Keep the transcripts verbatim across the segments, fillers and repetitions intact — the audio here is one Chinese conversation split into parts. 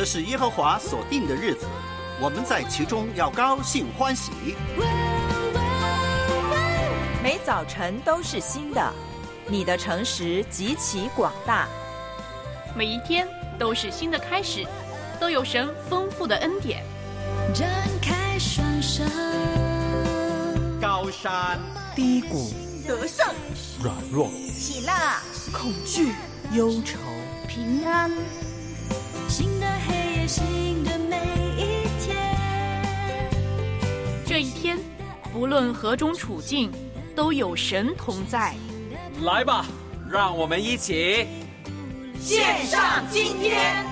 这是耶和华所定的日子，我们在其中要高兴欢喜。 每早晨都是新的，你的诚实极其广大。 每一天都是新的开始，都有神丰富的恩典。 展开双手， 高山低谷， 得胜软弱， 喜乐恐惧忧愁， 平安，新的黑夜，新的每一天。 这一天，不论何种处境，都有神同在。 来吧，让我们一起献上今天。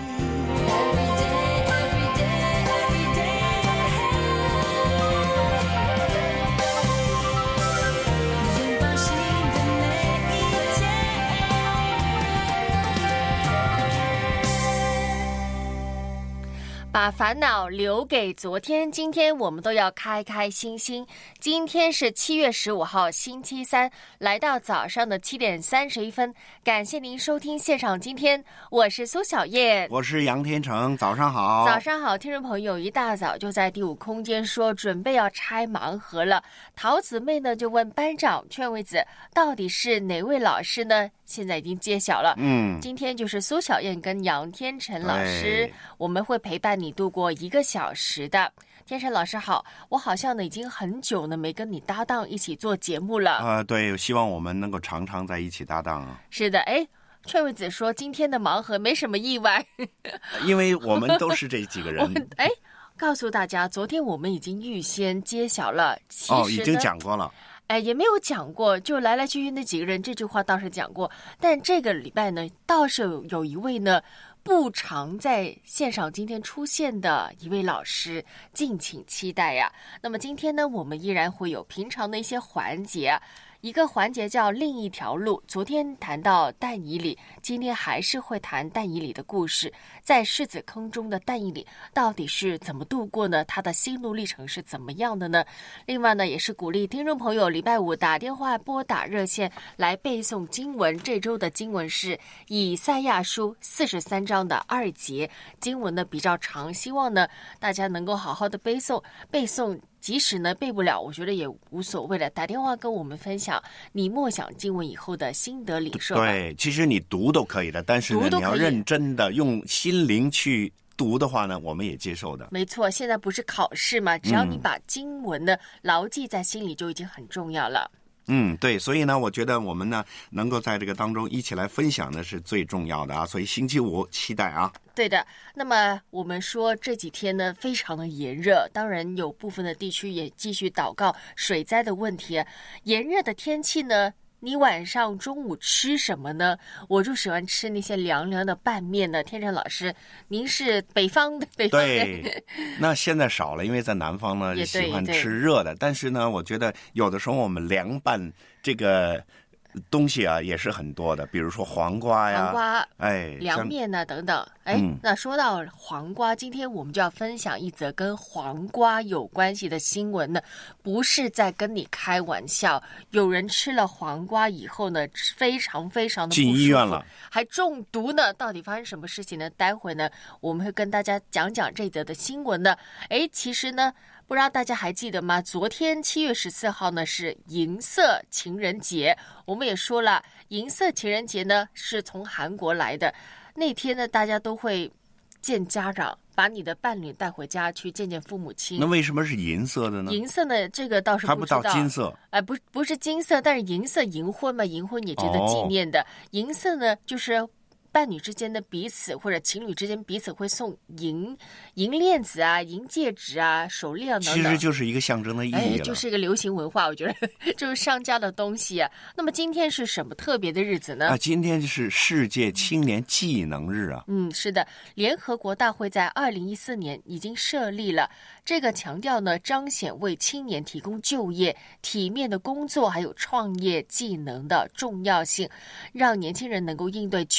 把烦恼留给昨天，今天我们都要开开心心。今天是七月十五号，星期三，来到早上的七点三十一分。感谢您收听现场今天，我是苏小燕， 我是杨天成，早上好。 早上好，听众朋友，一大早就在第五空间说准备要拆盲盒了。桃子妹呢就问班长劝慰子，到底是哪位老师呢？现在已经揭晓了。 嗯， 今天就是苏小燕跟杨天成老师，我们会陪伴你度过一个小时的。天成老师好，我好像呢已经很久呢没跟你搭档一起做节目了。 啊、呃，对，希望我们能够常常在一起搭档啊。 是的，哎，劝慰子说今天的盲盒没什么意外， 因为我们都是这几个人。 哎，告诉大家，昨天我们已经预先揭晓了，其实哦，已经讲过了。 哎，也没有讲过，就来来去去那几个人，这句话倒是讲过。但这个礼拜呢，倒是有有一位呢不常在线上今天出现的一位老师，敬请期待呀。那么今天呢，我们依然会有平常的一些环节啊。一个环节叫另一条路，昨天谈到但以理，今天还是会谈但以理的故事。在狮子坑中的但以理到底是怎么度过呢？他的心路历程是怎么样的呢？另外呢，也是鼓励听众朋友礼拜五打电话拨打热线来背诵经文。这周的经文是以赛亚书四十三章的二节，经文呢比较长，希望呢大家能够好好的背诵背诵。即使呢背不了，我觉得也无所谓了。打电话跟我们分享你默想经文以后的心得领受。 对，其实你读都可以的，但是呢，你要认真的用心灵去读的话呢，我们也接受的。 没错，现在不是考试嘛，只要你把经文呢、嗯、牢记在心里，就已经很重要了。 嗯，对，所以呢，我觉得我们呢能够在这个当中一起来分享的是最重要的啊，所以星期五期待啊。 对的，那么我们说这几天呢非常的炎热，当然有部分的地区也继续祷告水灾的问题。炎热的天气呢，你晚上中午吃什么呢？我就喜欢吃那些凉凉的拌面呢。天成老师，您是北方的北方人。 对，那现在少了，因为在南方呢就喜欢吃热的，但是呢，我觉得有的时候我们凉拌这个东西啊也是很多的，比如说黄瓜呀、 黄瓜、 哎、 凉面呐、啊、等等。哎、嗯，那说到黄瓜，今天我们就要分享一则跟黄瓜有关系的新闻呢，不是在跟你开玩笑。有人吃了黄瓜以后呢，非常非常的不舒服， 进医院了， 还中毒呢。到底发生什么事情呢？待会呢，我们会跟大家讲讲这则的新闻呢。哎，其实呢，不知道大家还记得吗？昨天七月十四号呢是银色情人节，我们也说了，银色情人节呢是从韩国来的。那天呢，大家都会见家长，把你的伴侣带回家去见见父母亲。 那为什么是银色的呢？ 银色呢，这个倒是不知道。 还不到金色？ 哎、呃，不，不是金色，但是银色银婚嘛，银婚也值得纪念的。哦、银色呢，就是伴侣之间的彼此或者情侣之间彼此会送银银链子啊、银戒指啊、手链等等， 其实就是一个象征的意义了， 哎，就是一个流行文化，我觉得就是商家的东西啊。那么今天是什么特别的日子呢？ 啊，今天是世界青年技能日啊。 嗯，是的，联合国大会在二零一四年已经设立了这个，强调呢彰显为青年提供就业、体面的工作还有创业技能的重要性，让年轻人能够应对全球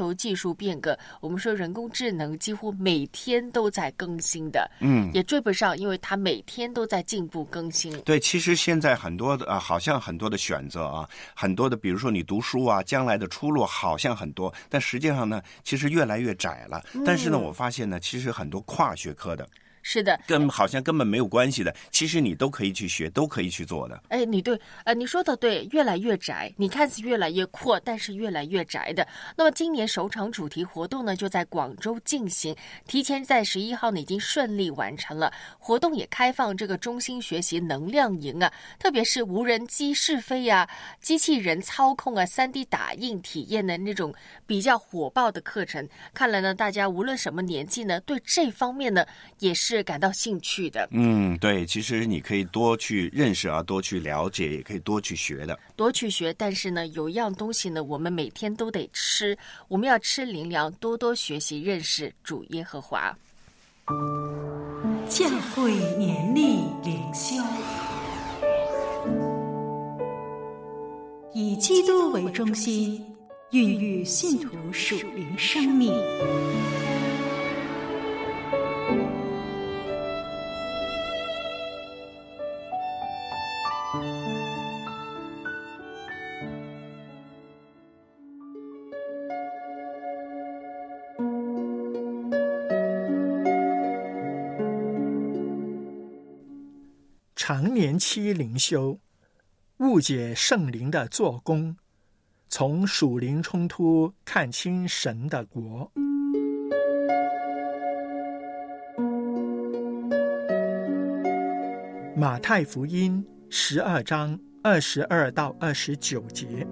求技术变革，我们说人工智能几乎每天都在更新的， 嗯， 也追不上，因为它每天都在进步更新。 对，其实现在很多的啊，好像很多的选择啊，很多的，比如说你读书啊，将来的出路好像很多，但实际上呢，其实越来越窄了。 嗯、 但是呢，我发现呢，其实很多跨学科的。 是的， 跟好像根本没有关系的，其实你都可以去学，都可以去做的。 哎，你对，呃，你说的对，越来越窄，你看似越来越阔，但是越来越窄的。那么今年首场主题活动呢，就在广州进行，提前在十一号呢已经顺利完成了。活动也开放这个中心学习能量营啊，特别是无人机试飞啊、机器人操控啊、三 D 打印体验的那种比较火爆的课程。看来呢，大家无论什么年纪呢，对这方面呢也是感到兴趣的。 嗯，对，其实你可以多去认识啊，多去了解，也可以多去学的。 多去学，但是呢，有一样东西呢，我们每天都得吃，我们要吃灵粮，多多学习认识主耶和华。 教会年历灵修，以基督为中心，孕育信徒属灵生命。 常年期灵修，误解圣灵的做工，从属灵冲突看清神的国。马太福音十二章二十二到二十九节。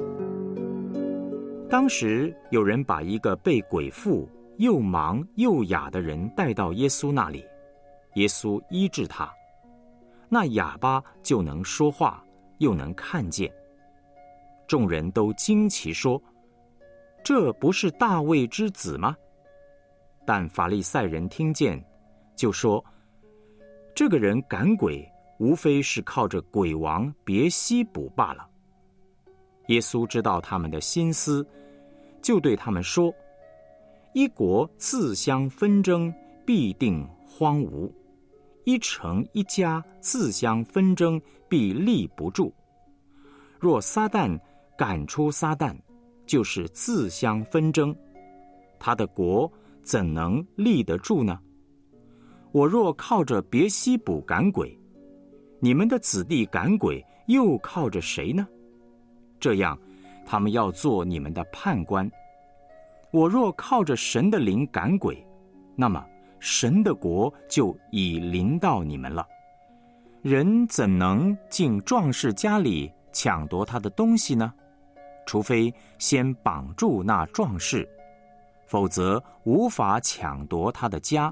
当时有人把一个被鬼附、又盲又哑的人带到耶稣那里，耶稣医治他。那哑巴就能说话，又能看见。众人都惊奇说：“这不是大卫之子吗？”但法利赛人听见，就说：“这个人赶鬼，无非是靠着鬼王别西卜罢了。”耶稣知道他们的心思，就对他们说：“一国自相纷争，必定荒芜。一城一家自相纷争，必立不住。若撒旦赶出撒旦，就是自相纷争，他的国怎能立得住呢？我若靠着别西卜赶鬼，你们的子弟赶鬼又靠着谁呢？这样，他们要做你们的判官。我若靠着神的灵赶鬼，那么神的国就已临到你们了。人怎能进壮士家里抢夺他的东西呢？除非先绑住那壮士，否则无法抢夺他的家。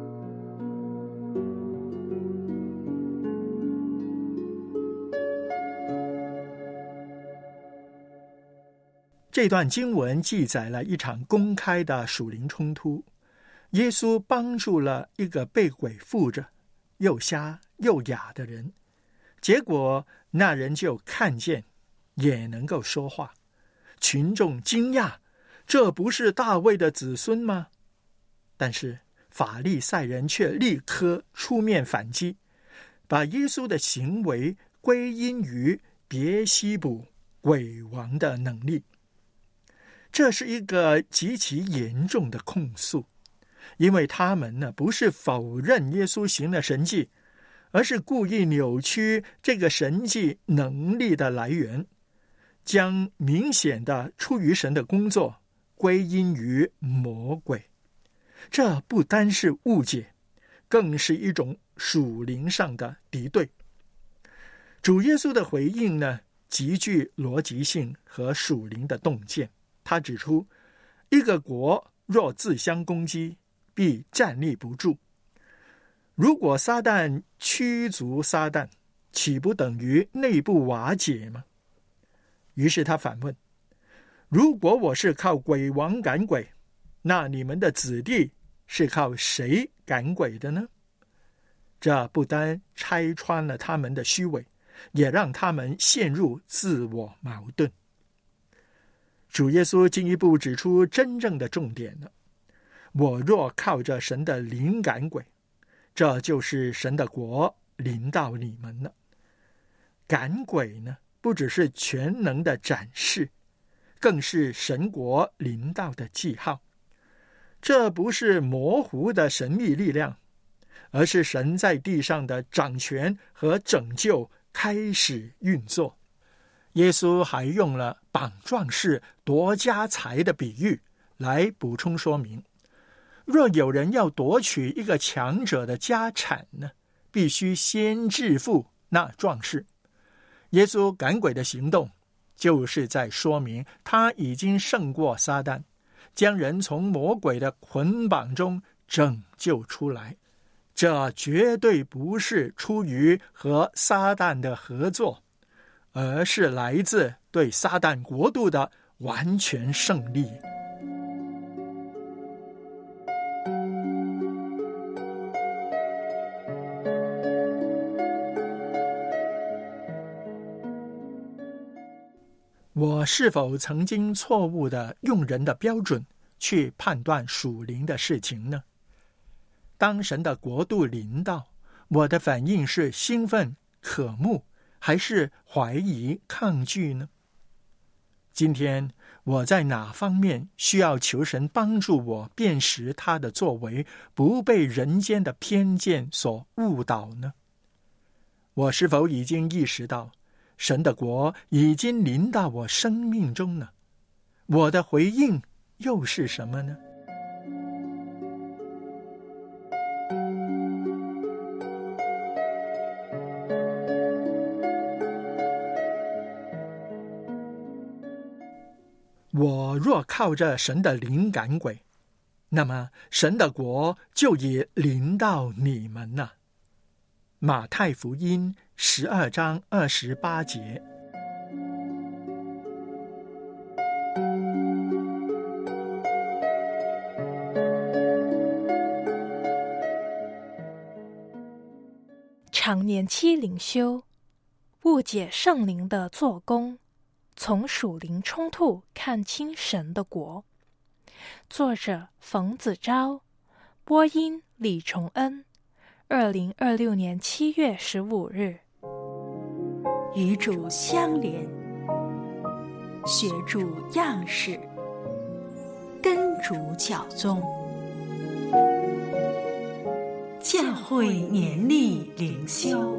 这段经文记载了一场公开的属灵冲突。耶稣帮助了一个被鬼附着、又瞎又哑的人，结果那人就看见，也能够说话。群众惊讶，这不是大卫的子孙吗？但是法利赛人却立刻出面反击，把耶稣的行为归因于别西卜鬼王的能力。这是一个极其严重的控诉，因为他们呢不是否认耶稣行了神迹，而是故意扭曲这个神迹能力的来源，将明显的出于神的工作归因于魔鬼。这不单是误解，更是一种属灵上的敌对。主耶稣的回应呢，极具逻辑性和属灵的洞见。他指出，一个国若自相攻击，必站立不住。如果撒旦驱逐撒旦，岂不等于内部瓦解吗？于是他反问，如果我是靠鬼王赶鬼，那你们的子弟是靠谁赶鬼的呢？这不单拆穿了他们的虚伪，也让他们陷入自我矛盾。 主耶稣进一步指出真正的重点了：我若靠着神的灵赶鬼，这就是神的国临到你们了。赶鬼呢，不只是全能的展示，更是神国临到的记号。这不是模糊的神秘力量，而是神在地上的掌权和拯救开始运作。耶稣还用了绑壮士夺家财的比喻来补充说明，若有人要夺取一个强者的家产呢，必须先致富那壮士。耶稣赶鬼的行动就是在说明他已经胜过撒旦，将人从魔鬼的捆绑中拯救出来。这绝对不是出于和撒旦的合作，而是来自对撒旦国度的完全胜利。我是否曾经错误地用人的标准去判断属灵的事情呢？当神的国度临到，我的反应是兴奋、渴慕，还是怀疑、抗拒呢？今天我在哪方面需要求神帮助我辨识他的作为，不被人间的偏见所误导呢？我是否已经意识到神的国已经临到我生命中呢？我的回应又是什么呢？我若靠着神的灵赶鬼，那么神的国就已临到你们了。马太福音十二章二十八节。 常年期灵修，误解圣灵的做工，从属灵冲突看清神的国。作者冯子昭，播音李崇恩。二零二六年七月十五日。 与主相连，学主样式，跟主脚踪。教会年历灵修。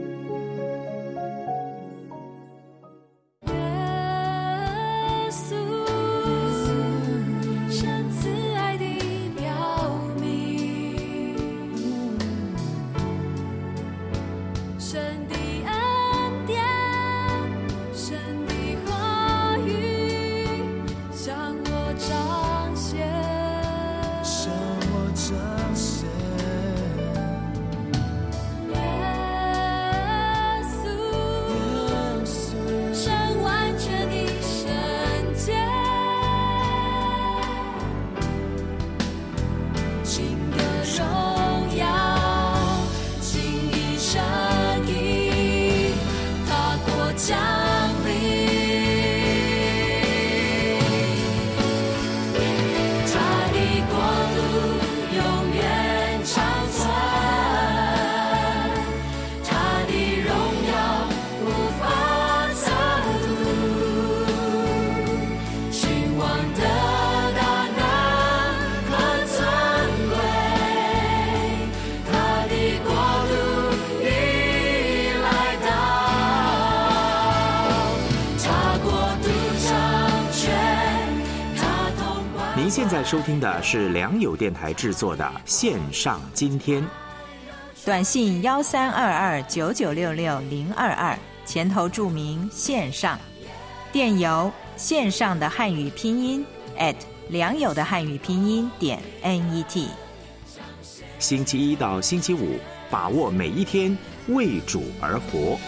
您现在收听的是良友电台制作的线上今天。 短信幺三二二九九六六零二二，前头注明线上。电邮线上的汉语拼音 at 良友的汉语拼音点 net。 星期一到星期五，把握每一天，为主而活。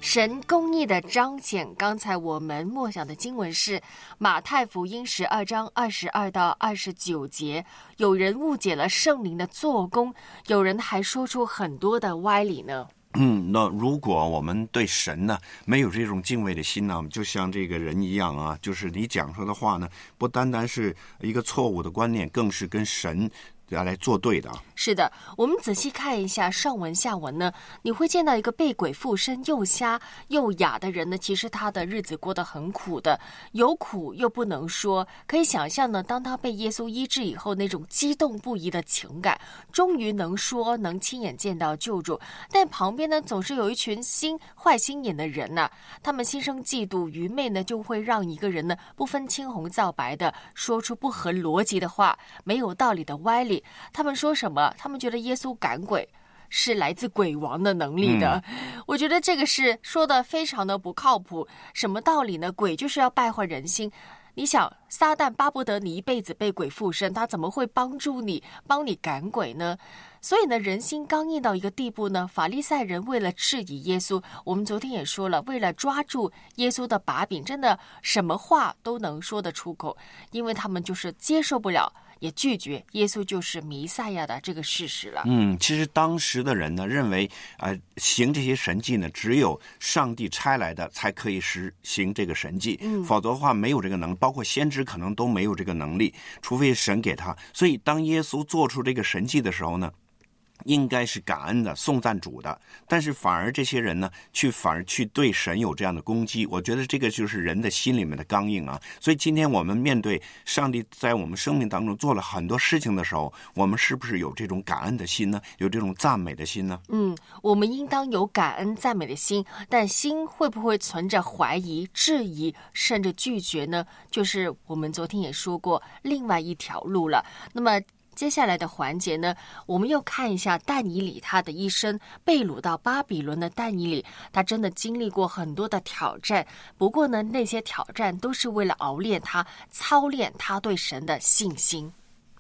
神公义的彰显。刚才我们默想的经文是马太福音十二章二十二到二十九节，有人误解了圣灵的做工，有人还说出很多的歪理呢。 嗯，那如果我们对神呢没有这种敬畏的心呢，就像这个人一样啊，就是你讲说的话呢，不单单是一个错误的观念，更是跟神要来作对的。 是的，我们仔细看一下上文下文呢，你会见到一个被鬼附身又瞎又哑的人呢，其实他的日子过得很苦的，有苦又不能说。可以想象呢，当他被耶稣医治以后，那种激动不已的情感，终于能说，能亲眼见到救主。但旁边呢，总是有一群心坏心眼的人呐、啊，他们心生嫉妒愚昧呢，就会让一个人呢不分青红皂白的说出不合逻辑的话，没有道理的歪理。他们说什么？他们觉得耶稣赶鬼是来自鬼王的能力的、嗯、我觉得这个是说的非常的不靠谱。什么道理呢？鬼就是要败坏人心。你想，撒旦巴不得你一辈子被鬼附身，他怎么会帮助你帮你赶鬼呢？所以呢，人心刚硬到一个地步呢，法利赛人为了质疑耶稣，我们昨天也说了，为了抓住耶稣的把柄，真的什么话都能说得出口，因为他们就是接受不了也拒绝耶稣就是弥赛亚的这个事实了。 嗯，其实当时的人呢，认为呃，行这些神迹呢，只有上帝差来的才可以实行这个神迹、嗯、否则的话没有这个能力，包括先知可能都没有这个能力，除非神给他。所以当耶稣做出这个神迹的时候呢，应该是感恩的，颂赞主的，但是反而这些人呢，去反而去对神有这样的攻击。我觉得这个就是人的心里面的刚硬啊。所以今天我们面对上帝在我们生命当中做了很多事情的时候，我们是不是有这种感恩的心呢？有这种赞美的心呢？ 嗯，我们应当有感恩赞美的心，但心会不会存着怀疑、质疑，甚至拒绝呢？就是我们昨天也说过另外一条路了。那么接下来的环节呢，我们又看一下但以理他的一生。被掳到巴比伦的但以理，他真的经历过很多的挑战，不过呢，那些挑战都是为了熬练他，操练他对神的信心。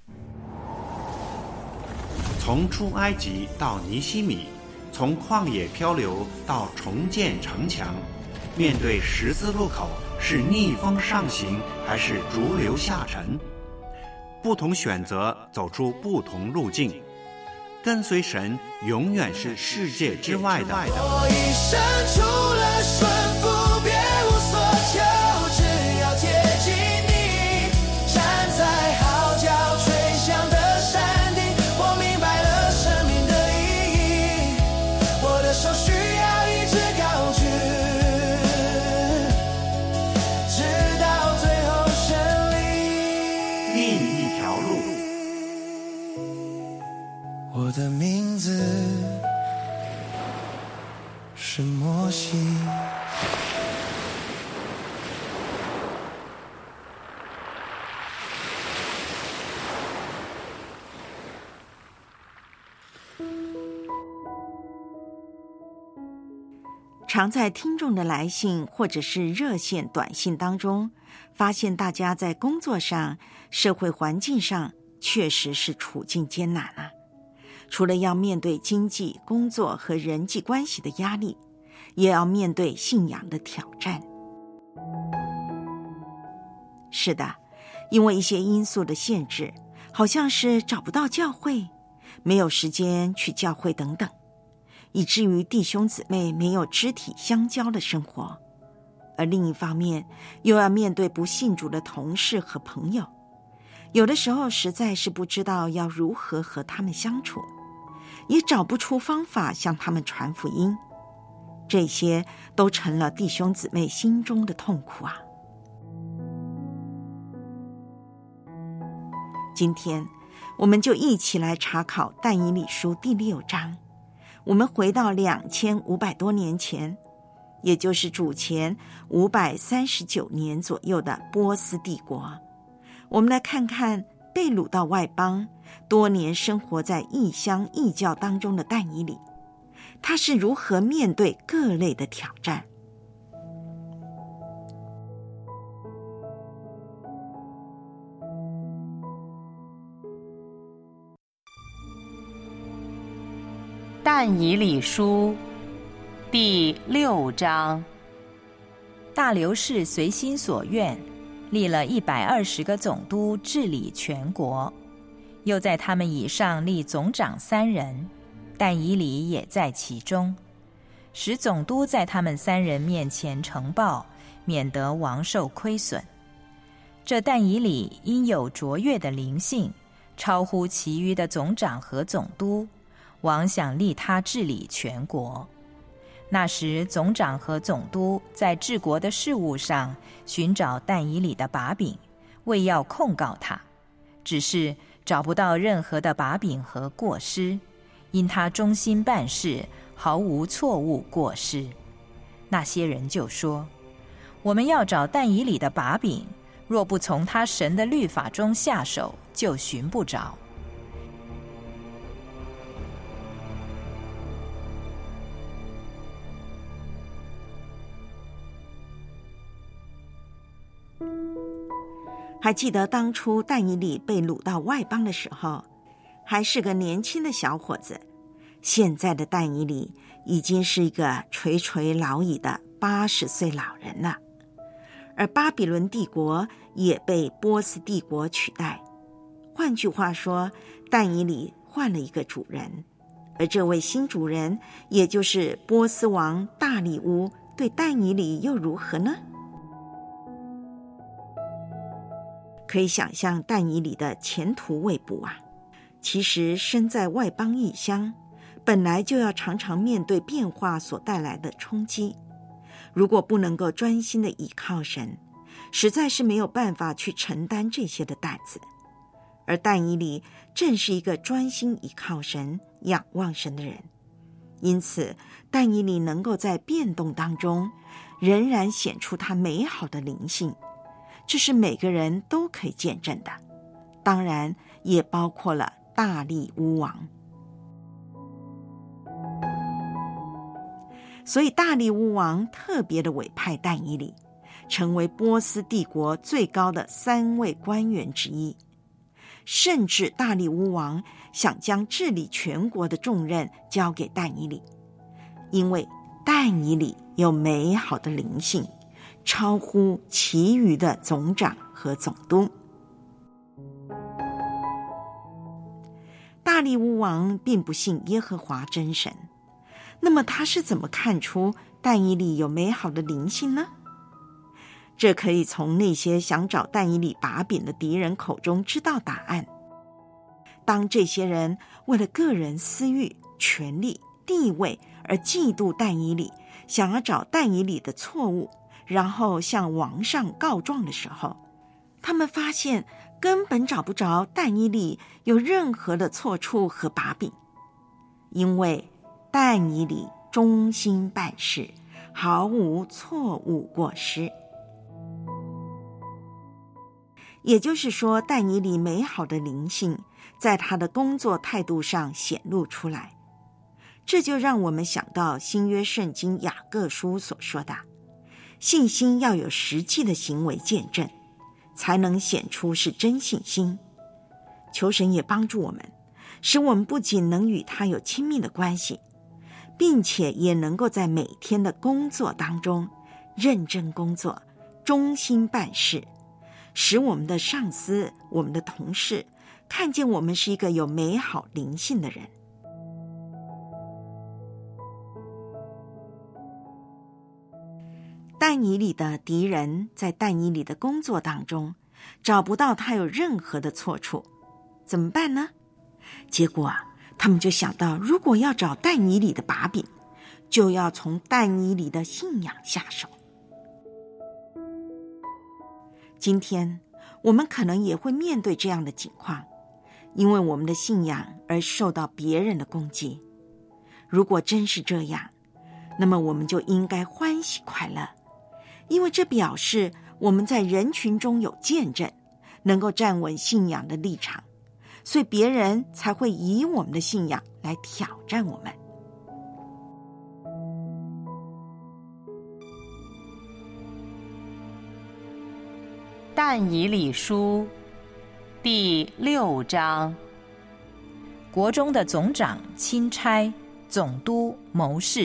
从出埃及到尼希米，从旷野漂流到重建城墙，面对十字路口，是逆风上行还是逐流下沉？不同选择，走出不同路径，跟随神永远是世界之外的。 我一生除了顺服别无所求，只要贴近你，站在号角吹响的山顶，我明白了生命的意义，我的手需要一直高举，直到最后胜利。 另一条路， 我的名字是摩西。 常在听众的来信或者是热线短信当中，发现大家在工作上、社会环境上确实是处境艰难啊。除了要面对经济、工作和人际关系的压力，也要面对信仰的挑战。是的，因为一些因素的限制，好像是找不到教会，没有时间去教会等等，以至于弟兄姊妹没有肢体相交的生活。而另一方面，又要面对不信主的同事和朋友，有的时候实在是不知道要如何和他们相处，也找不出方法向他们传福音，这些都成了弟兄姊妹心中的痛苦啊。今天我们就一起来查考但以理书第六章，我们回到两千五百多年前，也就是主前五百三十九年左右的波斯帝国。我们来看看被掳到外邦，多年生活在异乡异教当中的但以理，他是如何面对各类的挑战。 但以理书第六章。大流士随心所愿，立了一百二十个总督治理全国，又在他们以上立总长三人，但以理也在其中，使总督在他们三人面前呈报，免得王受亏损。这但以理因有卓越的灵性，超乎其余的总长和总督，王想立他治理全国。那时总长和总督在治国的事务上寻找但以理的把柄，为要控告他，只是找不到任何的把柄和过失，因他忠心办事，毫无错误过失。那些人就说，我们要找但以理的把柄，若不从他神的律法中下手，就寻不着。 还记得当初但以理被掳到外邦的时候，还是个年轻的小伙子，现在的但以理已经是一个垂垂老矣的八十岁老人了。而巴比伦帝国也被波斯帝国取代，换句话说，但以理换了一个主人，而这位新主人也就是波斯王大利乌，对但以理又如何呢？可以想象但以理的前途未卜啊！其实身在外邦异乡，本来就要常常面对变化所带来的冲击，如果不能够专心的倚靠神，实在是没有办法去承担这些的担子。而但以理正是一个专心倚靠神、仰望神的人，因此但以理能够在变动当中仍然显出他美好的灵性，这是每个人都可以见证的，当然也包括了大利乌王。所以大利乌王特别的委派但以理，成为波斯帝国最高的三位官员之一。甚至大利乌王想将治理全国的重任交给但以理，因为但以理有美好的灵性，超乎其余的总长和总督。大利乌王并不信耶和华真神，那么他是怎么看出但以理有美好的灵性呢？这可以从那些想找但以理把柄的敌人口中知道答案。当这些人为了个人私欲、权力、地位而嫉妒但以理，想要找但以理的错误，然后向王上告状的时候，他们发现根本找不着但以理有任何的错处和把柄，因为但以理忠心办事，毫无错误过失。也就是说，但以理美好的灵性在他的工作态度上显露出来。这就让我们想到新约圣经雅各书所说的，信心要有实际的行为见证，才能显出是真信心。求神也帮助我们，使我们不仅能与他有亲密的关系，并且也能够在每天的工作当中认真工作，忠心办事，使我们的上司、我们的同事看见我们是一个有美好灵性的人。但以理的敌人在但以理的工作当中找不到他有任何的错处，怎么办呢？结果啊，他们就想到，如果要找但以理的把柄，就要从但以理的信仰下手。今天我们可能也会面对这样的境况，因为我们的信仰而受到别人的攻击。如果真是这样，那么我们就应该欢喜快乐，因为这表示我们在人群中有见证，能够站稳信仰的立场，所以别人才会以我们的信仰来挑战我们。 但以理书第六章。国中的总长、钦差、总督、谋士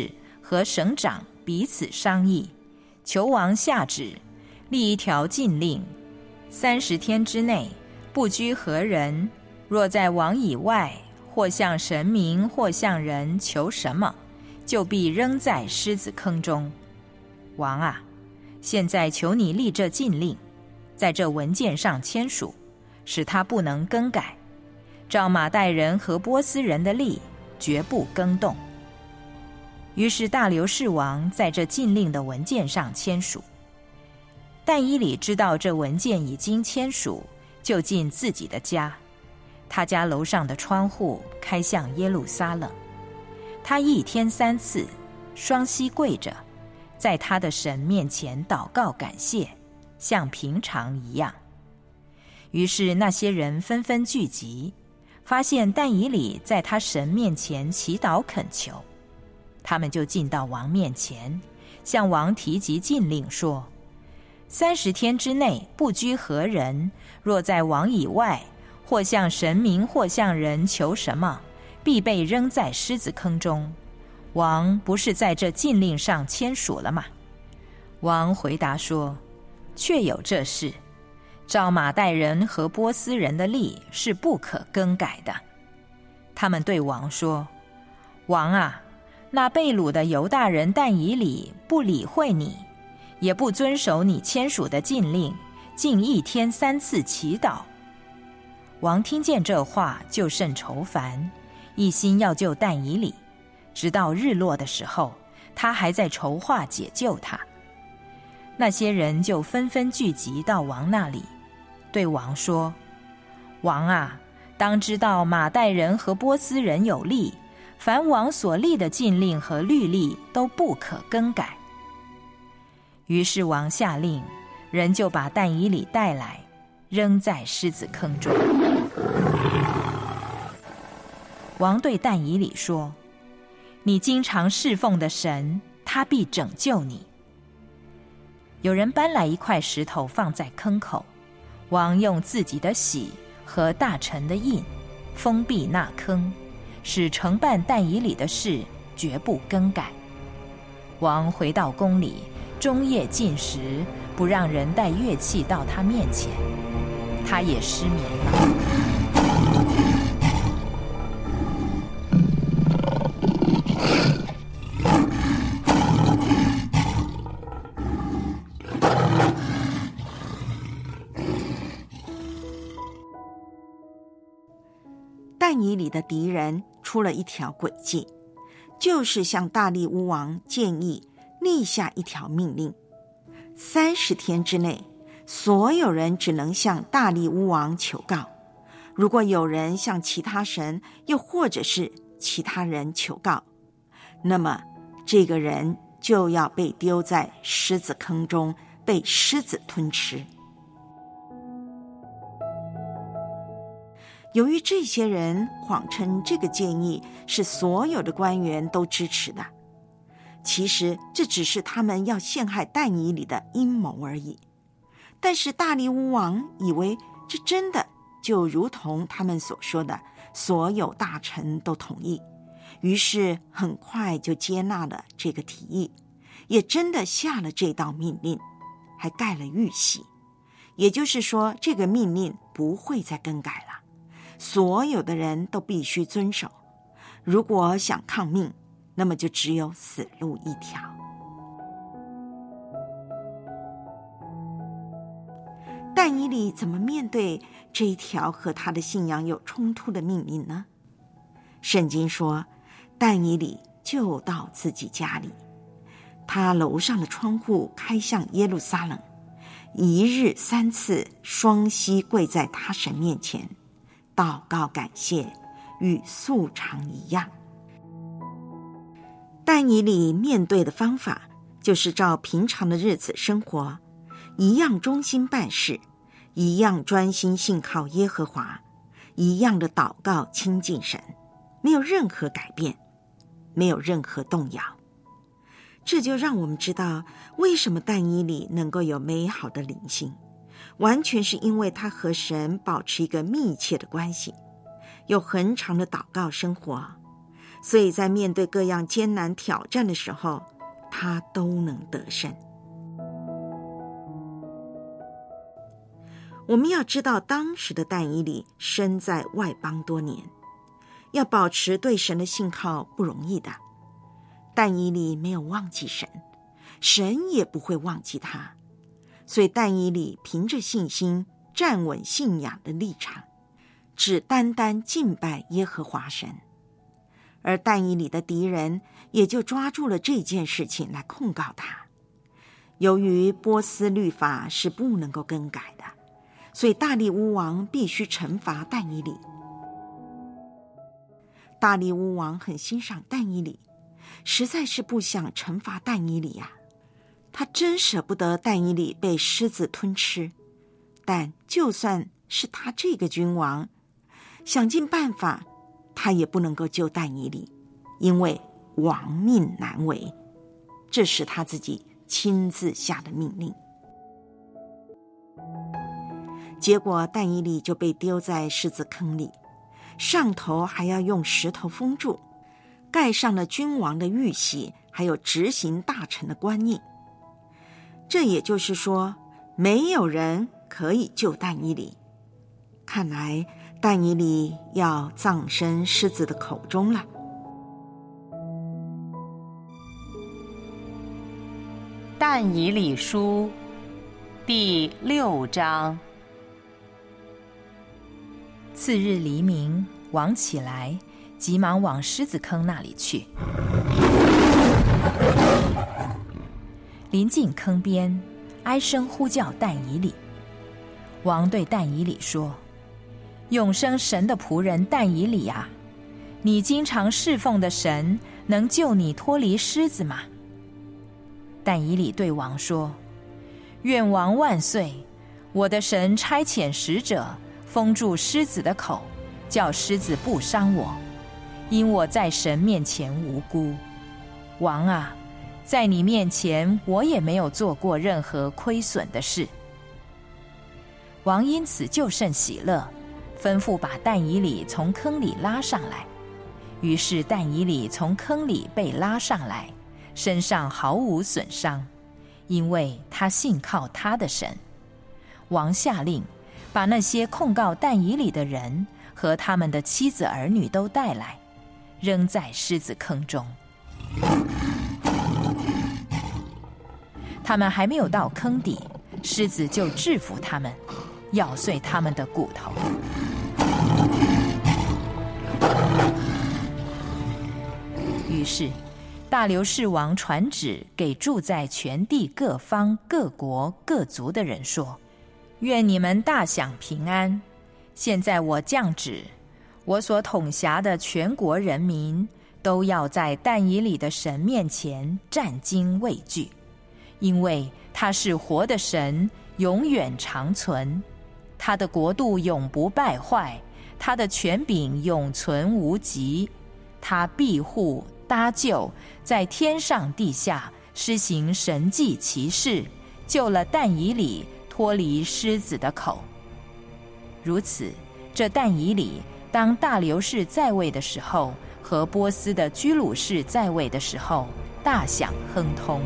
和省长彼此商议，求王下旨，立一条禁令：三十天之内，不拘何人，若在王以外，或向神明，或向人求什么，就必扔在狮子坑中。王啊，现在求你立这禁令，在这文件上签署，使他不能更改，照马代人和波斯人的例，绝不更动。于是大流士王在这禁令的文件上签署。但以理知道这文件已经签署，就进自己的家，他家楼上的窗户开向耶路撒冷。他一天三次双膝跪着，在他的神面前祷告感谢，像平常一样。于是那些人纷纷聚集，发现但以理在他神面前祈祷恳求，他们就进到王面前，向王提及禁令，说：三十天之内，不拘何人，若在王以外，或向神明，或向人求什么，必被扔在狮子坑中。王不是在这禁令上签署了吗？王回答说：确有这事，照马代人和波斯人的例是不可更改的。他们对王说：王啊，那被掳的犹大人但以理不理会你，也不遵守你签署的禁令，竟一天三次祈祷。王听见这话，就甚愁烦，一心要救但以理，直到日落的时候，他还在筹划解救他。那些人就纷纷聚集到王那里，对王说：王啊，当知道马代人和波斯人有例，凡王所立的禁令和律例都不可更改。于是王下令，人就把但以理带来，扔在狮子坑中。王对但以理说：你经常侍奉的神，他必拯救你。有人搬来一块石头放在坑口，王用自己的玺和大臣的印封闭那坑，使承办但以理的事绝不更改。王回到宫里，终夜禁食，不让人带乐器到他面前，他也失眠了。 但以理的敌人出了一条诡计，就是向大利乌王建议立下一条命令：三十天之内，所有人只能向大利乌王求告。如果有人向其他神，又或者是其他人求告，那么这个人就要被丢在狮子坑中，被狮子吞吃。由于这些人谎称这个建议是所有的官员都支持的，其实这只是他们要陷害但以理的阴谋而已。但是大利乌王以为这真的就如同他们所说的，所有大臣都同意，于是很快就接纳了这个提议，也真的下了这道命令，还盖了玉玺。也就是说，这个命令不会再更改了，所有的人都必须遵守。如果想抗命，那么就只有死路一条。但以理怎么面对这一条和他的信仰有冲突的命令呢？圣经说，但以理就到自己家里，他楼上的窗户开向耶路撒冷，一日三次双膝跪在他神面前，祷告感谢，与素常一样。但以理面对的方法就是照平常的日子生活，一样忠心办事，一样专心信靠耶和华，一样的祷告亲近神，没有任何改变，没有任何动摇。这就让我们知道，为什么但以理能够有美好的灵性，完全是因为他和神保持一个密切的关系，有很长的祷告生活。 所以在面对各样艰难挑战的时候，他都能得胜。我们要知道，当时的但以理身在外邦多年，要保持对神的信靠不容易的。但以理没有忘记神，神也不会忘记他，所以但以理凭着信心站稳信仰的立场，只单单敬拜耶和华神。而但以理的敌人也就抓住了这件事情来控告他。由于波斯律法是不能够更改的，所以大利乌王必须惩罚但以理。大利乌王很欣赏但以理，实在是不想惩罚但以理呀、啊。他真舍不得但以理被狮子吞吃，但就算是他这个君王，想尽办法，他也不能够救但以理，因为亡命难违，这是他自己亲自下的命令。结果但以理就被丢在狮子坑里，上头还要用石头封住，盖上了君王的玉玺，还有执行大臣的官印。这也就是说，没有人可以救但以理。看来但以理要葬身狮子的口中了。 但以理书第六章。次日黎明，王起来，急忙往狮子坑那里去。临近坑边，哀声呼叫但以理。王对但以理说：永生神的仆人但以理啊，你经常侍奉的神能救你脱离狮子吗？但以理对王说：愿王万岁！我的神差遣使者封住狮子的口，叫狮子不伤我，因我在神面前无辜。王啊，在你面前我也没有做过任何亏损的事。王因此就甚喜乐，吩咐把但以理从坑里拉上来。于是但以理从坑里被拉上来，身上毫无损伤，因为他信靠他的神。王下令把那些控告但以理的人和他们的妻子儿女都带来，扔在狮子坑中。他们还没有到坑底，狮子就制服他们，咬碎他们的骨头。于是大流士王传旨给住在全地各方各国各族的人说：愿你们大享平安。现在我降旨，我所统辖的全国人民都要在但以理的神面前战兢畏惧，因为他是活的神，永远长存，他的国度永不败坏，他的权柄永存无极，他庇护搭救，在天上地下施行神迹奇事，救了但以理脱离狮子的口。如此，这但以理当大流士在位的时候，和波斯的居鲁士在位的时候，大享亨通。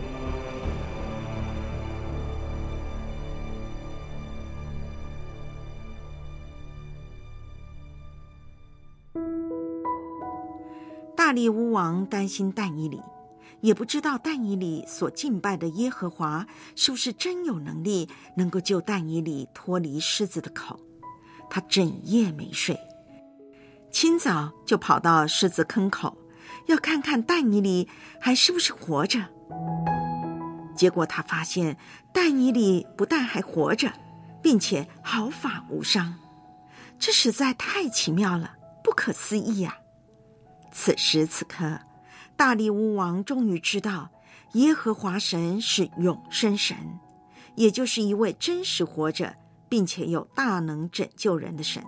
大利乌王担心但以理，也不知道但以理所敬拜的耶和华是不是真有能力能够救但以理脱离狮子的口。他整夜没睡，清早就跑到狮子坑口，要看看但以理还是不是活着。结果他发现但以理不但还活着，并且毫发无伤，这实在太奇妙了，不可思议啊！此时此刻，大利乌王终于知道耶和华神是永生神，也就是一位真实活着并且有大能拯救人的神。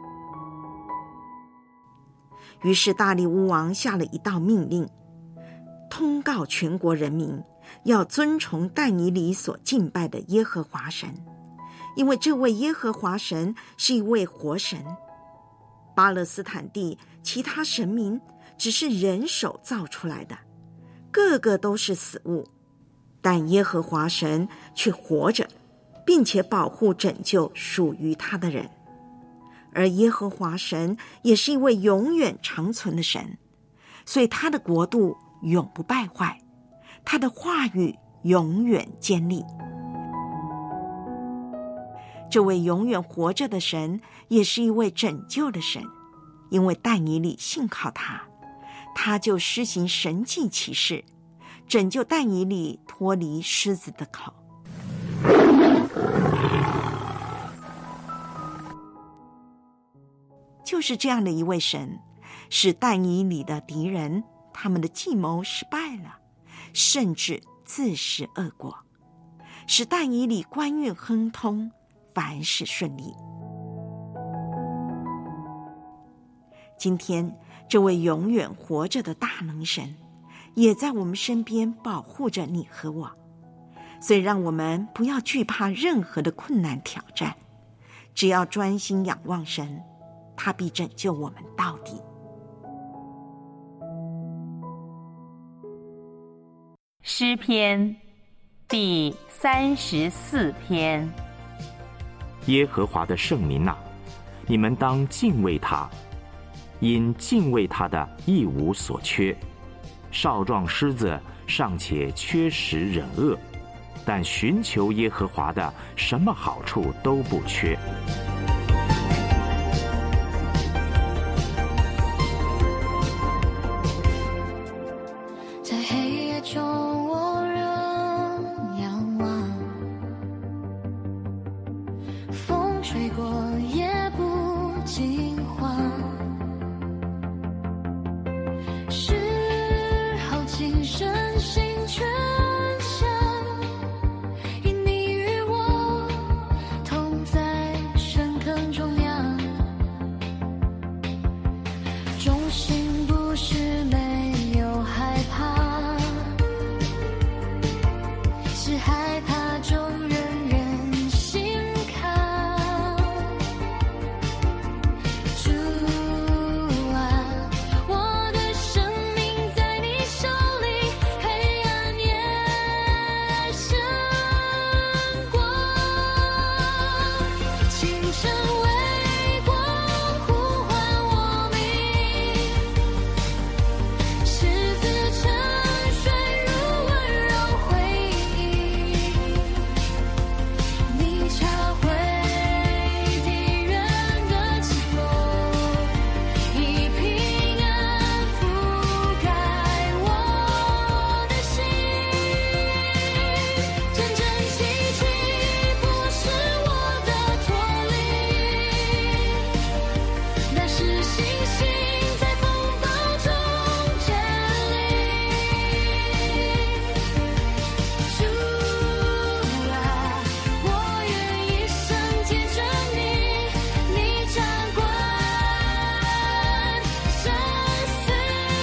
于是大利乌王下了一道命令，通告全国人民要尊崇但以理所敬拜的耶和华神，因为这位耶和华神是一位活神。巴勒斯坦地其他神明只是人手造出来的，个个都是死物。但耶和华神却活着，并且保护拯救属于他的人。而耶和华神也是一位永远长存的神，所以他的国度永不败坏，他的话语永远坚立。这位永远活着的神也是一位拯救的神，因为但以理信靠他，他就施行神迹奇事，拯救但以理脱离狮子的口。就是这样的一位神，使但以理的敌人他们的计谋失败了，甚至自食恶果，使但以理官运亨通，凡事顺利。今天这位永远活着的大能神也在我们身边保护着你和我，所以让我们不要惧怕任何的困难挑战，只要专心仰望神，他必拯救我们到底。 诗篇第三十四篇。 耶和华的圣民啊，你们当敬畏他，因敬畏他的一无所缺。少壮狮子尚且缺食忍饿，但寻求耶和华的什么好处都不缺。 在黑夜中我仍仰望，风吹过也不惊慌，是好精神心全相，因你与我同在深坑中央，忠心不是没有害怕，是害怕中人人心抗。主啊，我的生命在你手里，黑暗也胜过。清晨微光呼唤我名，狮子沉睡如温柔回忆，你查回敌人的计谋，以平安覆盖我的心。真正奇迹不是我的脱离，那是信心在风暴中建立。主啊，我愿一生见证你，你掌管生死。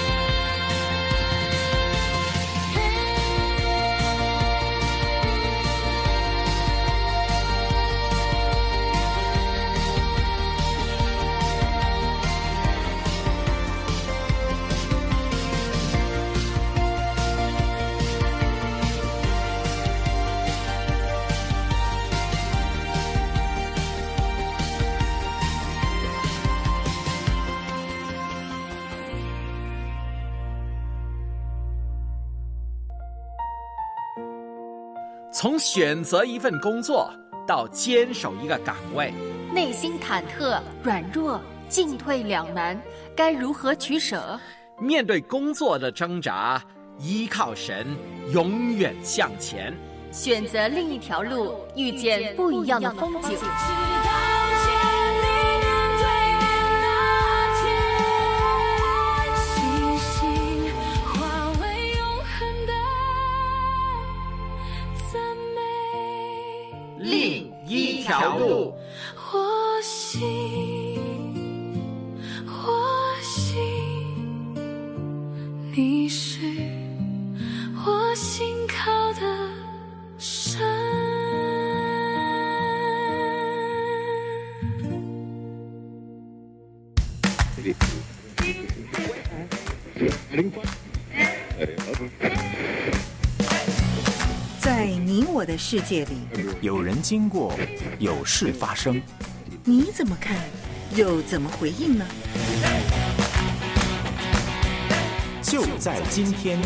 从选择一份工作到坚守一个岗位， 内心忐忑、软弱、进退两难，该如何取舍？ 面对工作的挣扎，依靠神，永远向前。 选择另一条路，遇见不一样的风景。 另一条路。 我心，我心，你是我心靠的神。 在你我的世界里， 有人经过，有事发生， 你怎么看，又怎么回应呢？ 就在今天。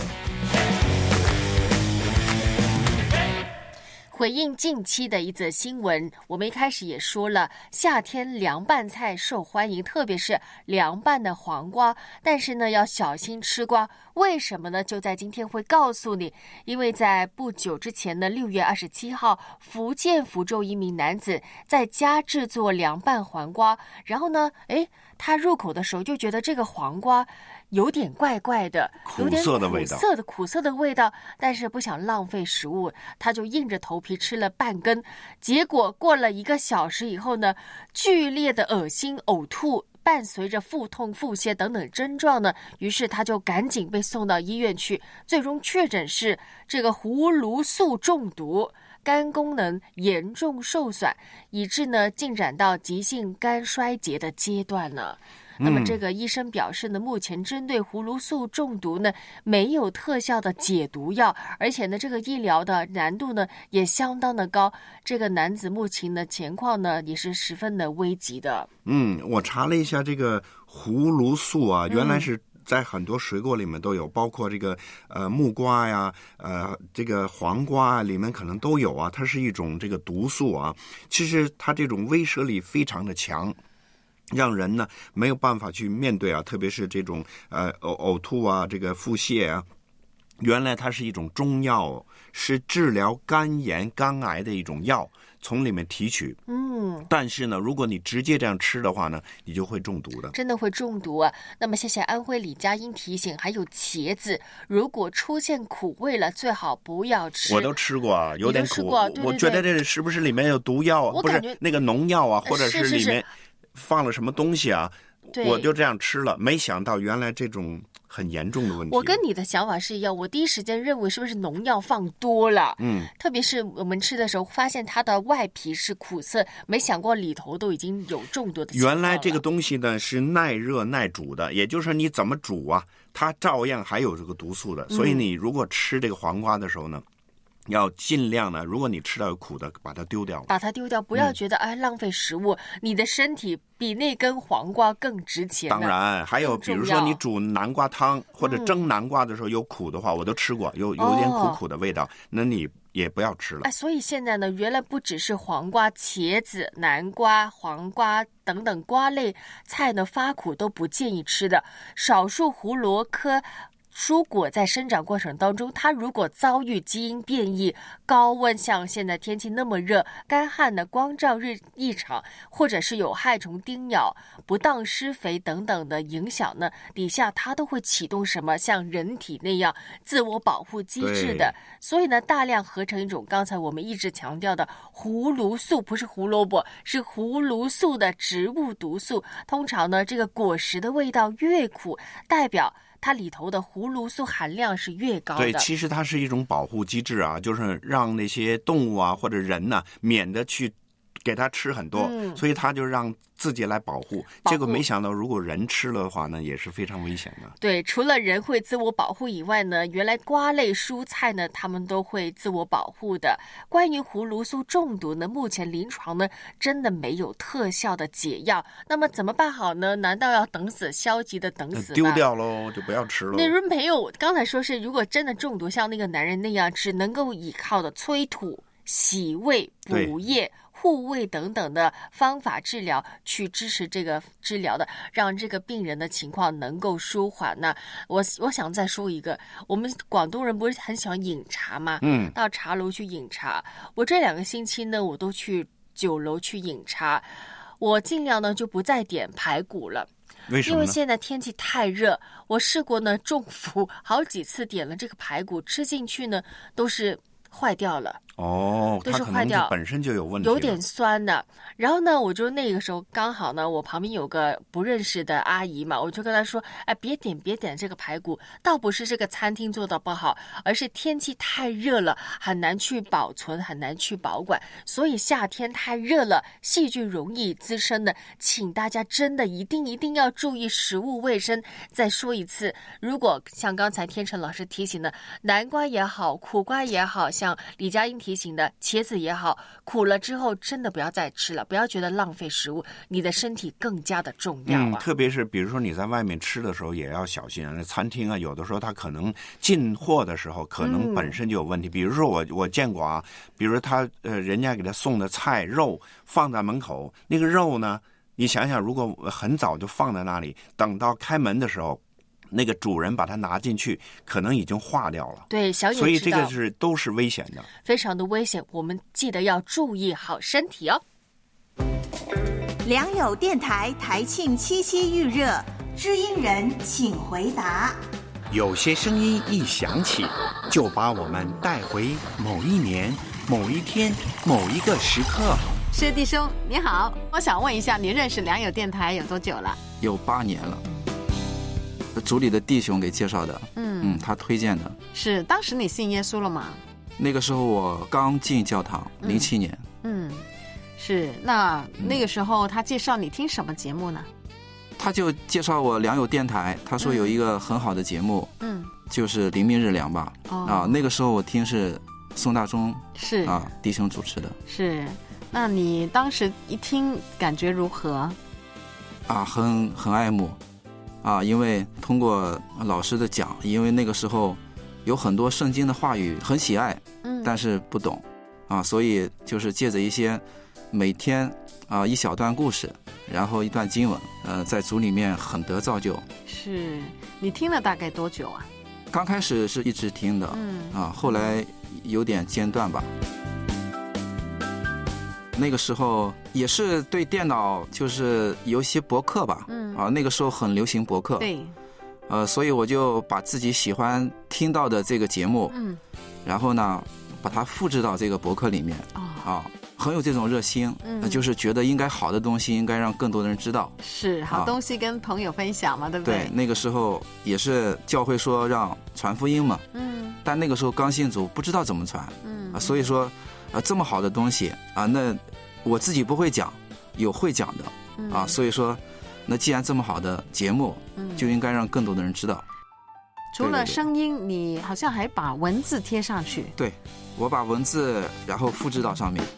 回应近期的一则新闻，我们一开始也说了，夏天凉拌菜受欢迎，特别是凉拌的黄瓜，但是呢要小心吃瓜。为什么呢？就在今天会告诉你，因为在不久之前呢，六月二十七号，福建福州一名男子在家制作凉拌黄瓜，然后呢，诶，他入口的时候就觉得这个黄瓜有点怪怪的，有点苦涩的味道， 苦涩的苦涩的味道，但是不想浪费食物，他就硬着头皮吃了半根。结果过了一个小时以后呢，剧烈的恶心、呕吐，伴随着腹痛、腹泻等等症状呢，于是他就赶紧被送到医院去，最终确诊是这个葫芦素中毒。肝功能严重受损，以致呢进展到急性肝衰竭的阶段了。那么这个医生表示呢，目前针对葫芦素中毒呢没有特效的解毒药，而且呢这个医疗的难度呢也相当的高。这个男子目前的情况呢也是十分的危急的。 嗯，我查了一下这个葫芦素啊，原来是在很多水果里面都有，包括这个呃木瓜呀，呃这个黄瓜啊，里面可能都有啊。它是一种这个毒素啊，其实它这种威慑力非常的强。让人呢没有办法去面对啊，特别是这种呃呕呕吐啊，这个腹泻啊。原来它是一种中药，是治疗肝炎、肝癌的一种药，从里面提取。 嗯， 但是呢，如果你直接这样吃的话呢，你就会中毒的， 真的会中毒啊。那么谢谢安徽李佳音提醒，还有茄子，如果出现苦味了，最好不要吃。 我都吃过啊，有点苦。 对对对， 我觉得这是不是里面有毒药啊？不是那个农药啊，或者是里面放了什么东西啊？我就这样吃了，没想到原来这种很严重的问题。 我跟你的想法是一样，我第一时间认为是不是农药放多了？ 嗯， 特别是我们吃的时候，发现它的外皮是苦涩，没想过里头都已经有中毒的情况了。 原来这个东西呢是耐热耐煮的，也就是说你怎么煮啊，它照样还有这个毒素的。所以你如果吃这个黄瓜的时候呢，要尽量呢，如果你吃到有苦的，把它丢掉， 把它丢掉，不要觉得、嗯、哎浪费食物，你的身体比那根黄瓜更值钱。 当然，还有比如说你煮南瓜汤或者蒸南瓜的时候有苦的话，嗯、我都吃过，有有点苦苦的味道，哦、那你也不要吃了。 哎，所以现在呢，原来不只是黄瓜、茄子、南瓜、黄瓜等等瓜类菜呢发苦都不建议吃的，少数胡萝科蔬果在生长过程当中，它如果遭遇基因变异、高温，像现在天气那么热、干旱的光照日异常，或者是有害虫叮咬、不当施肥等等的影响呢，底下它都会启动什么像人体那样自我保护机制的。所以呢，大量合成一种刚才我们一直强调的葫芦素，不是胡萝卜，是葫芦素的植物毒素。通常呢，这个果实的味道越苦，代表它里头的葫芦素含量是越高的。 对，其实它是一种保护机制啊，就是让那些动物啊或者人呢、啊，免得去给它吃很多，嗯、所以它就让自己来保护。 保护结果没想到，如果人吃了的话呢，也是非常危险的。 对，除了人会自我保护以外呢，原来瓜类蔬菜呢，它们都会自我保护的。关于葫芦素中毒呢，目前临床呢真的没有特效的解药。那么怎么办好呢？难道要等死，消极的等死吗？ 丢掉喽，就不要吃喽。 那如果没有，刚才说是如果真的中毒，像那个男人那样，只能够依靠的催吐、洗胃、补液、护胃等等的方法治疗，去支持这个治疗的，让这个病人的情况能够舒缓呢。我我想再说一个，我们广东人不是很喜欢饮茶吗？ 嗯， 到茶楼去饮茶。我这两个星期呢，我都去酒楼去饮茶，我尽量呢就不再点排骨了。 为什么呢？ 因为现在天气太热，我试过呢中伏好几次，点了这个排骨吃进去呢都是坏掉了。 哦， 都它可能就是坏掉， 本身就有问题了， 有点酸的。然后呢，我就那个时候刚好呢，我旁边有个不认识的阿姨嘛，我就跟她说：“哎，别点别点这个排骨，倒不是这个餐厅做的不好，而是天气太热了，很难去保存，很难去保管，所以夏天太热了，细菌容易滋生的，请大家真的一定一定要注意食物卫生。”再说一次，如果像刚才天成老师提醒的，南瓜也好，苦瓜也好，像李佳音提醒的茄子也好，苦了之后真的不要再吃了，不要觉得浪费食物，你的身体更加的重要啊。 嗯，特别是比如说你在外面吃的时候也要小心啊。那餐厅啊，有的时候它可能进货的时候可能本身就有问题。嗯、比如说我我见过啊，比如他呃人家给他送的菜肉放在门口，那个肉呢，你想想，如果很早就放在那里，等到开门的时候，那个主人把它拿进去，可能已经化掉了。 对，小野知道， 所以这个是都是危险的， 非常的危险。我们记得要注意好身体哦。 良友电台台庆七夕预热，知音人请回答。 有些声音一响起，就把我们带回某一年、某一天、某一个时刻。 是弟兄你好，我想问一下，你认识良友电台有多久了？ 有八年了。组里的弟兄给介绍的，嗯嗯，他推荐的。 是当时你信耶稣了吗？ 那个时候我刚进教堂，零七年。 嗯，是。那那个时候他介绍你听什么节目呢？ 他就介绍我良友电台，他说有一个很好的节目， 嗯， 就是灵命日粮吧。 哦、 啊，那个时候我听是宋大中是啊弟兄主持的。 是。那你当时一听感觉如何？ 啊，很很爱慕。啊，因为通过老师的讲，因为那个时候有很多圣经的话语很喜爱， 嗯， 但是不懂，啊，所以就是借着一些每天啊一小段故事，然后一段经文，呃，在组里面很得造就。 是你听了大概多久啊？ 刚开始是一直听的， 嗯， 啊，后来有点间断吧。那个时候也是对电脑就是有一些博客吧， 嗯啊，那个时候很流行博客， 对， 呃，所以我就把自己喜欢听到的这个节目， 嗯， 然后呢，把它复制到这个博客里面， 哦， 啊，很有这种热心， 嗯， 就是觉得应该好的东西应该让更多的人知道， 是好东西跟朋友分享嘛，啊、对不对？ 对，那个时候也是教会说让传福音嘛， 嗯， 但那个时候刚信主，不知道怎么传， 嗯， 啊，所以说。啊，这么好的东西啊，那我自己不会讲，有会讲的、 嗯、 啊，所以说，那既然这么好的节目， 嗯， 就应该让更多的人知道。 除了声音，对对对，你好像还把文字贴上去。 对，我把文字然后复制到上面。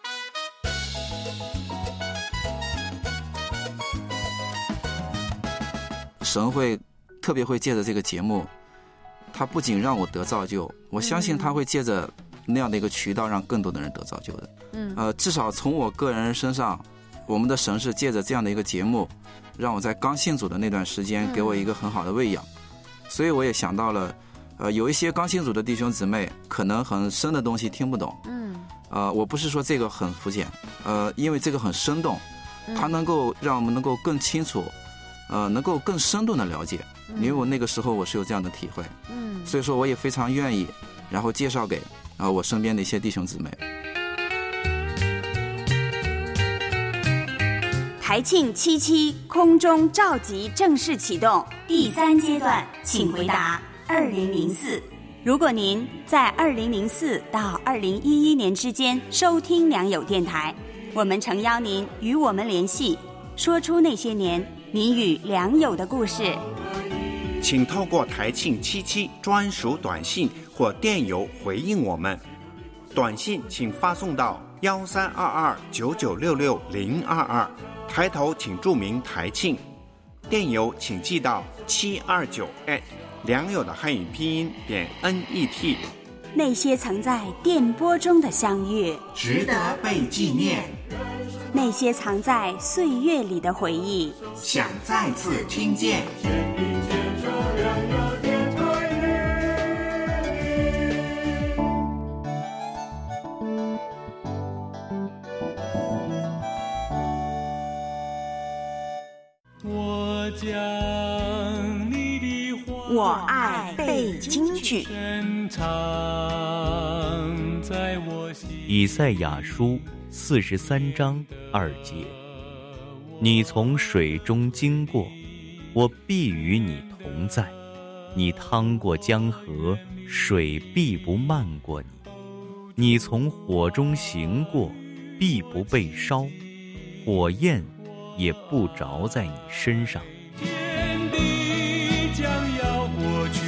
神会特别会借着这个节目，他不仅让我得造就，我相信他会借着。那样的一个渠道让更多的人得造就的， 嗯， 呃，至少从我个人身上，我们的神是借着这样的一个节目，让我在刚信主的那段时间给我一个很好的喂养，嗯、所以我也想到了，呃，有一些刚信主的弟兄姊妹可能很深的东西听不懂， 嗯， 呃，我不是说这个很肤浅，呃，因为这个很生动，它能够让我们能够更清楚，呃，能够更生动的了解，因为我那个时候我是有这样的体会， 嗯， 所以说我也非常愿意，然后介绍给。啊，我身边的一些弟兄姊妹。 台庆七七空中召集正式启动第三阶段，请回答二零零四。如果您在二零零四到二零一一年之间收听良友电台，我们诚邀您与我们联系，说出那些年您与良友的故事。 请透过台庆七七专属短信或电邮回应我们。短信请发送到幺三二二九九六六零二二，抬头请注明台庆。电邮请寄到七二九 at 良友的汉语拼音点 net。 那些曾在电波中的相遇， 值得被纪念； 那些藏在岁月里的回忆， 想再次听见。 我爱北京剧。 续。 以赛亚书四十三章二节：你从水中经过，我必与你同在；你趟过江河，水必不漫过你；你从火中行过，必不被烧，火焰也不着在你身上。 天地将要过去，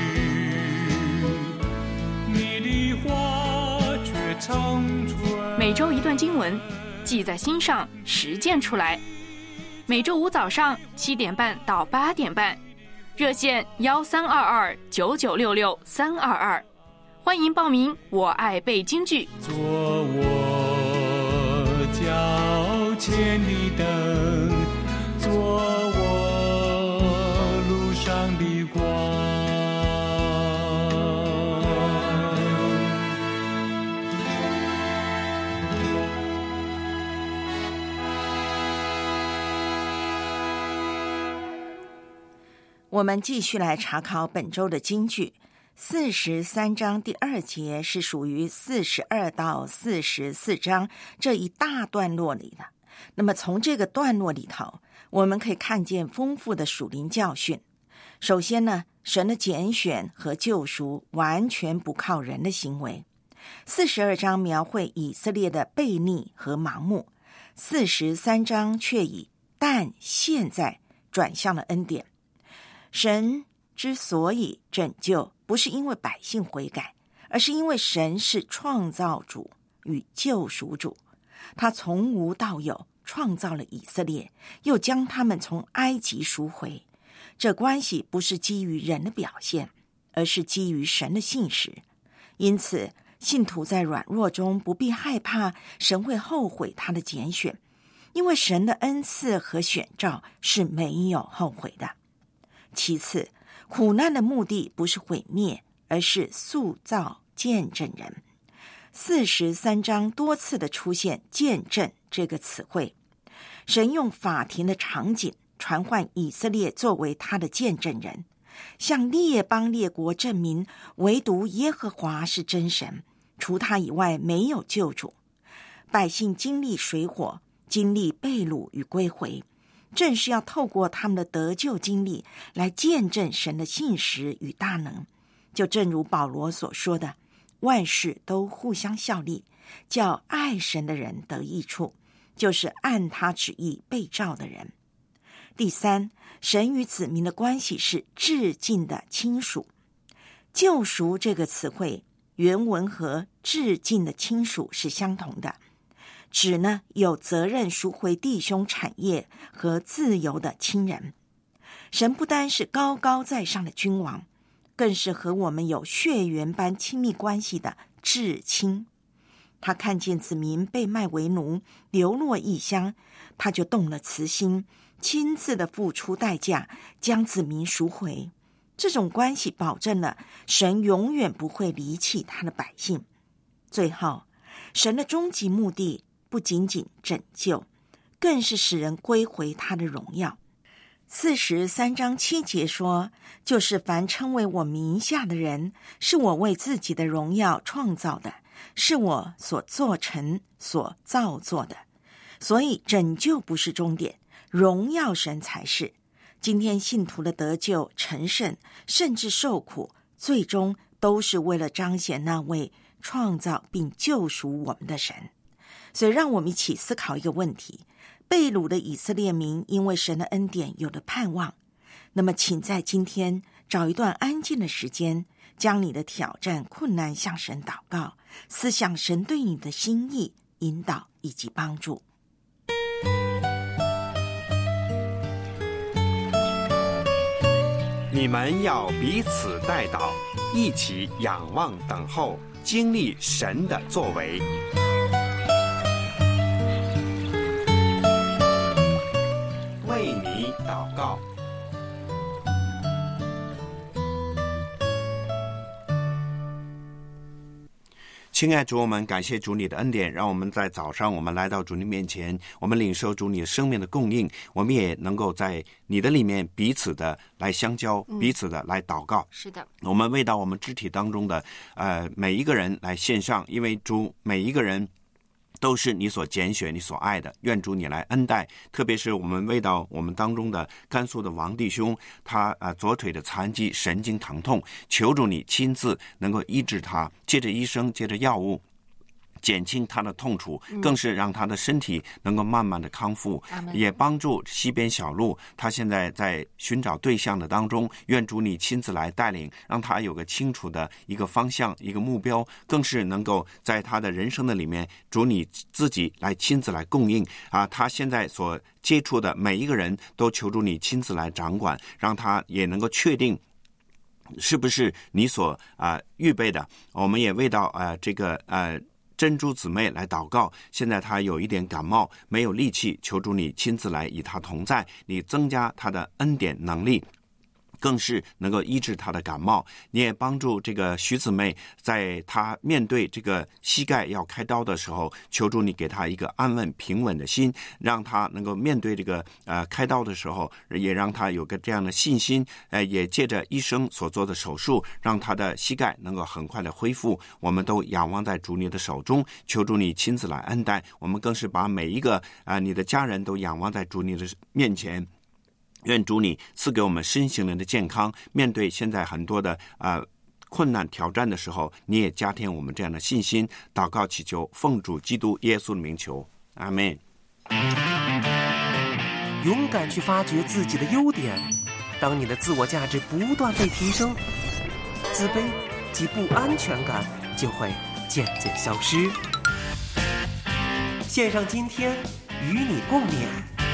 你的话却长存。 每周一段经文，记在心上，实践出来。每周五早上七点半到八点半，热线幺三二二九九六六三二二，欢迎报名。我爱背京剧。 做我脚前的灯，做我路上的光。 我们继续来查考本周的金句。四十三章第二节是属于四十二到四十四章这一大段落里的。那么从这个段落里头，我们可以看见丰富的属灵教训。首先呢，神的拣选和救赎完全不靠人的行为。四十二章描绘以色列的悖逆和盲目，四十三章却以但现在转向了恩典。神之所以拯救，不是因为百姓悔改，而是因为神是创造主与救赎主。他从无到有创造了以色列，又将他们从埃及赎回。这关系不是基于人的表现，而是基于神的信实。因此信徒在软弱中不必害怕神会后悔他的拣选，因为神的恩赐和选召是没有后悔的。其次，苦难的目的不是毁灭，而是塑造见证人。四十三章多次的出现见证这个词汇，神用法庭的场景传唤以色列作为他的见证人，向列邦列国证明唯独耶和华是真神，除他以外没有救主。百姓经历水火，经历被掳与归回，正是要透过他们的得救经历来见证神的信实与大能。就正如保罗所说的，万事都互相效力，叫爱神的人得益处，就是按他旨意被召的人。第三，神与子民的关系是至近的亲属。救赎这个词汇原文和至近的亲属是相同的，指呢有责任赎回弟兄产业和自由的亲人。神不单是高高在上的君王，更是和我们有血缘般亲密关系的至亲。他看见子民被卖为奴，流落异乡，他就动了慈心，亲自的付出代价，将子民赎回。这种关系保证了神永远不会离弃他的百姓。最后，神的终极目的不仅仅拯救，更是使人归回他的荣耀。四十三章七节说，就是凡称为我名下的人，是我为自己的荣耀创造的，是我所做成所造作的。所以拯救不是终点，荣耀神才是。今天信徒的得救、成圣，甚至受苦，最终都是为了彰显那位创造并救赎我们的神。所以让我们一起思考一个问题，被掳的以色列民因为神的恩典有了盼望，那么请在今天找一段安静的时间，将你的挑战困难向神祷告，思想神对你的心意、引导以及帮助。 你们要彼此代祷，一起仰望等候，经历神的作为。为你祷告。 亲爱主，我们感谢主你的恩典，让我们在早上我们来到主你面前，我们领受主你的生命的供应，我们也能够在你的里面彼此的来相交， 嗯彼此的来祷告。 是的， 我们为到我们肢体当中的呃每一个人来献上，因为主每一个人都是你所拣选、你所爱的，愿主你来恩待。特别是我们为到我们当中的甘肃的王弟兄，他呃左腿的残疾、神经疼痛，求主你亲自能够医治他，借着医生，借着药物，减轻他的痛楚，更是让他的身体能够慢慢的康复，也帮助西边小路，他现在在寻找对象的当中，愿主你亲自来带领，让他有个清楚的一个方向，一个目标，更是能够在他的人生的里面，主你自己来亲自来供应啊，他现在所接触的每一个人都求助你亲自来掌管，让他也能够确定是不是你所啊、呃、预备的。我们也为到啊、呃、这个呃珍珠姊妹来祷告，现在她有一点感冒，没有力气，求主你亲自来与她同在，你增加她的恩典能力，更是能够医治她的感冒。你也帮助这个徐姊妹，在她面对这个膝盖要开刀的时候，求助你给她一个安稳平稳的心，让她能够面对这个呃开刀的时候，也让她有个这样的信心，呃，也借着医生所做的手术，让她的膝盖能够很快的恢复。我们都仰望在主你的手中，求主你亲自来恩待。我们更是把每一个啊、呃、你的家人都仰望在主你的面前。愿主你赐给我们身心灵的健康，面对现在很多的呃困难挑战的时候，你也加添我们这样的信心。祷告祈求，奉主基督耶稣的名求，阿们。 勇敢去发掘自己的优点，当你的自我价值不断被提升，自卑及不安全感就会渐渐消失。献上今天，与你共勉。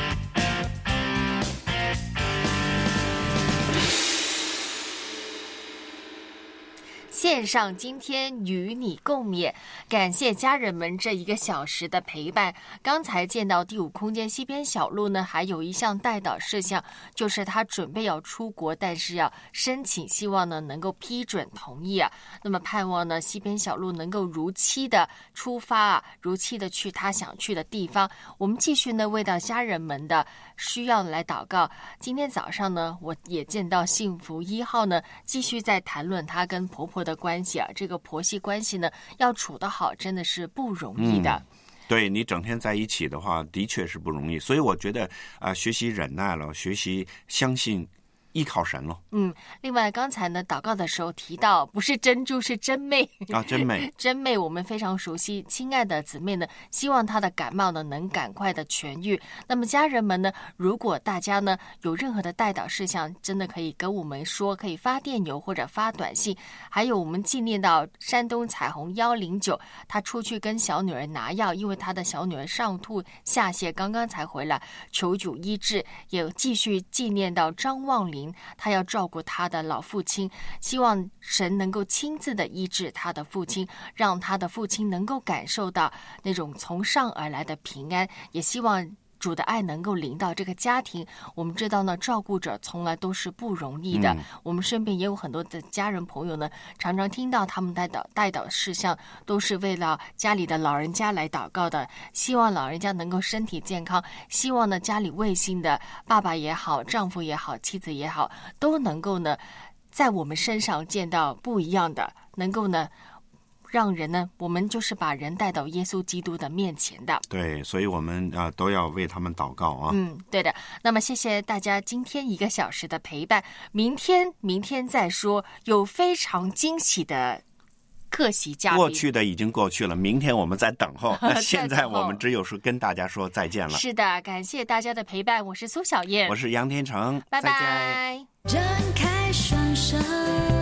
线上今天与你共勉，感谢家人们这一个小时的陪伴。刚才见到第五空间西边小路呢，还有一项代祷事项，就是他准备要出国，但是要申请，希望呢能够批准同意啊。那么盼望呢西边小路能够如期的出发啊，如期的去他想去的地方。我们继续呢为到家人们的需要来祷告。今天早上呢，我也见到幸福一号呢，继续在谈论她跟婆婆的关系啊，这个婆媳关系呢，要处得好，真的是不容易的。 嗯，对，你整天在一起的话，的确是不容易。所以我觉得啊、呃，学习忍耐了，学习相信。依靠神了。 嗯，另外刚才呢祷告的时候提到，不是珍珠是真妹啊，真妹， 真妹我们非常熟悉。亲爱的姊妹呢，希望她的感冒呢能赶快的痊愈。那么家人们呢，如果大家呢有任何的代祷事项，真的可以跟我们说，可以发电邮或者发短信。还有我们纪念到山东彩虹幺零九，她出去跟小女儿拿药，因为她的小女儿上吐下泻，刚刚才回来，求主医治。也继续纪念到张望林。他要照顾他的老父亲，希望神能够亲自的医治他的父亲，让他的父亲能够感受到那种从上而来的平安，也希望主的爱能够临到这个家庭。我们知道呢，照顾者从来都是不容易的、嗯、我们身边也有很多的家人朋友呢，常常听到他们带祷带祷事项都是为了家里的老人家来祷告的，希望老人家能够身体健康，希望呢家里未信的爸爸也好，丈夫也好，妻子也好，都能够呢在我们身上见到不一样的，能够呢让人呢，我们就是把人带到耶稣基督的面前的。 对，所以我们啊、呃、都要为他们祷告啊。 嗯，对的。那么谢谢大家今天一个小时的陪伴，明天明天再说，有非常惊喜的客席嘉宾。 过去的已经过去了，明天我们在等候。现在我们只有说跟大家说再见了。 是的，感谢大家的陪伴，我是苏小燕， 我是杨天成， 拜拜。 张开双手。